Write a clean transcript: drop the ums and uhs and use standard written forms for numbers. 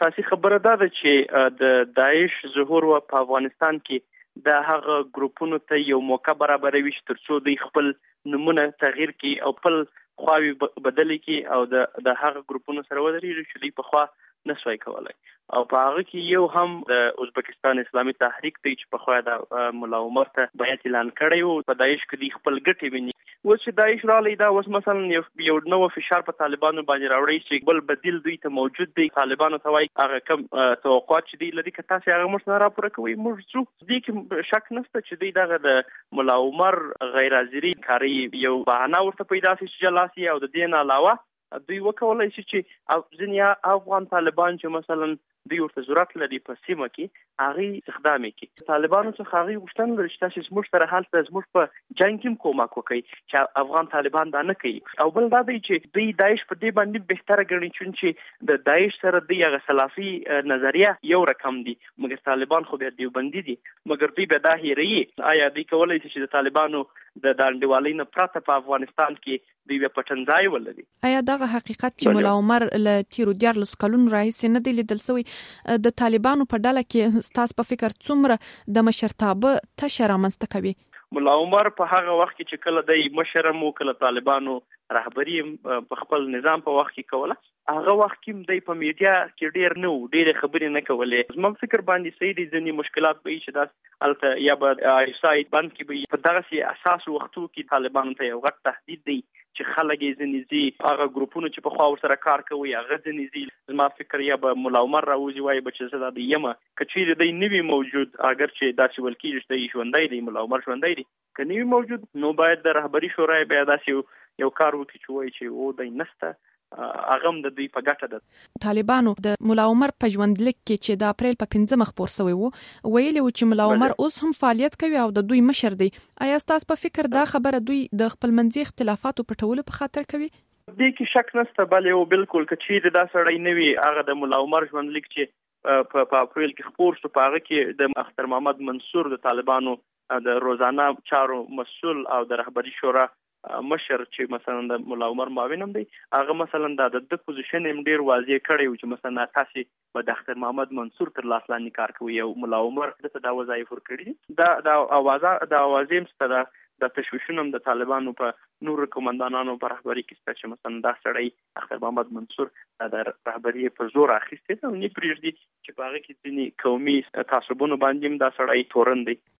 اساسي خبره ده چې د داعش ظهور په افغانستان کې د هغه ګروپونو ته یو موقع برابروي چې ترڅو دوی خپل نمونه تغییر کړي او خپل خواوي بدل کړي او د هغه ګروپونو سره ودرېږي چې دوی په خوا نسوي کولای. او په هغه کې یو هم د ازبکستان اسلامي تحریک دی چې په خوا د ملا عمر ته بیعت اعلان کړی و. په داعش کې دوی خپل ګټې ویني. اوس چې داعش رالی دا اوس مثلا یو نو فشار په طالبانو باندې راوړي چې بل بدیل دوی ته موجود دی. طالبانو ته وایي هغه کم توقعات چې دی لري که تاسو هغه موږ سره راپور کوي موږ څو دې کې شک نشته چې دوی دغه د ملا عمر غیر حاضری کاری یو بهانه ورته پیدا شي چې جلاسي او د دې نه علاوه دوی وکولای شي چې ځینې افغان طالبان چې مثلا دوی ورته ضرورت لري په سیمه کې هغه استخدام کړي. طالبانو څخه هغه غوښتنه لري چې تاسو زموږ سره حالت زموږ په جنگ کې کومک وکړي چې افغان طالبان دا نه کوي. او بل دا دی چې دوی داعش په دې باندې بهتره ګڼي چې د داعش سره دوی هغه سلافي نظریه یو رقم دي مګر طالبان خو بیا دیوبندي دي مګر دوی به دا هیري آیا دوی کولای شي چې د طالبانو د دانډوالۍ نه پرته په افغانستان کې دوی په پټنځای ولري. آیا دغه حقیقت چې مولا عمر له تیرو 14 کلونو راهیسې نه دی لیدل شوی د طالبانو په ډله کې ستاسو په فکر څومره د مشرتابه تشه رامنځته کوي؟ مولا عمر په هغه وخت کې چې کله د مشرم او کله طالبانو رهبری په خپل نظام په وخت کې کوله هغه وخت کې د په میډیا کې ډېر خبرې نه کولې. زما فکر باندې صحیح دي ځینې مشکلات به چې داس الته یا به سایت بند کې به په دغه اساس وختو کې طالبانو ته یو غټ تهدید دی چې خلک یې ځنې هغه ګروپونو چې په خوا سره کار کوي هغه ځنې زما فکر یا به مولا عمر راوځي وایي به چې زه د یمه کچې د نوی موجود اگر چې داسې ولکې چې ژوندۍ دی مولا عمر ژوندۍ دی که نوی موجود نو باید د رهبری شورای بیا داسې یو کار وکړي چې وایي چې او دی نسته هغه هم د دوی په ګټه ده. طالبانو د مولا عمر په ژوندلیک کې چې د اپریل په 5 خبر شوی وو ویلي و چې مولا عمر اوس هم فعالیت کوي او د دوی مشر دی. آیا تاسو په فکر دا خبره دوی د خپل منځي اختلافاتو پټولو په خاطر کوي؟ دې کې شک نشته بلې او بالکل که چیرې دا سړی نه وي هغه د مولا عمر ژوندلیک چې په اپریل کې خبر شو په هغه کې د اختر محمد منصور د طالبانو د روزانه چارو مسؤل او د رهبری شورا مشر چې مثلا د مولا عمر معاون هم دی هغه مثلا د پوزیشن هم ډیر واضح کړی و چې مثلا تاسو په د اختر محمد منصور تر لاس لاندې کار کوي او مولا عمر د وظایف ورکړي د اوازې مستدا د تشویشونم د طالبانو په نور کمانډانانو په رهبری کې چې مثلا دا سړی اختر محمد منصور د رهبری په زور اخیسته او نه پریږدي چې په هغه کې ځینې قومي تعصبونو باندې دا سړی تورن دی.